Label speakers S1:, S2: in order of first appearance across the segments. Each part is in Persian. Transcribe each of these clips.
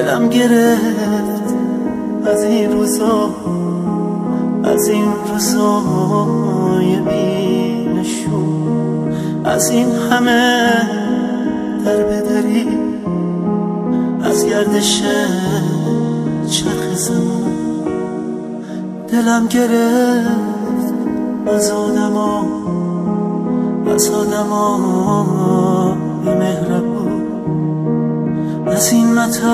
S1: دلم گرفت از این روزا، از این روزای بی‌نشون، از این همه در بدری، از گردش چرخ زمان. دلم گرفت از آدما، از آدمای مهربون، از این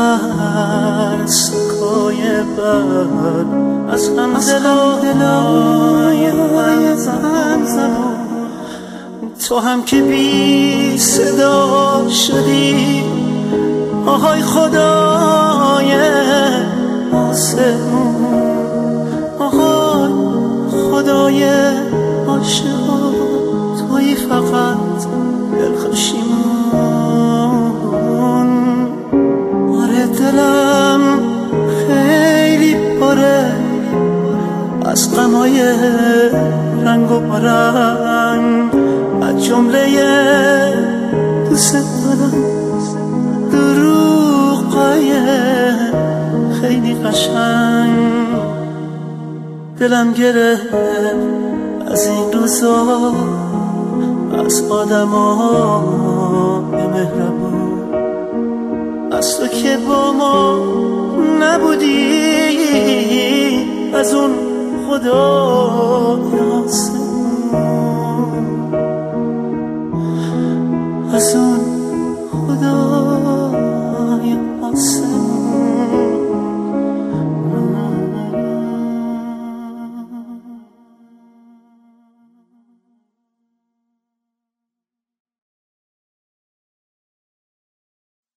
S1: مترسکای بد، از همدلای هم زبون. تو هم که بی صدا شدی، آهای خدای آسمون، آهای خدای عاشقان، تویی فقط دلخوشیمون. آره دلم خیلی پره از غمای رنگ و رنگ، از جمله دوست دارم دروغای خیلی قشنگ. دلم گرفت از این روزا، از آدمای مهربون، از تو که با ما نبودی، از اون خدای آسمون، از اون خدا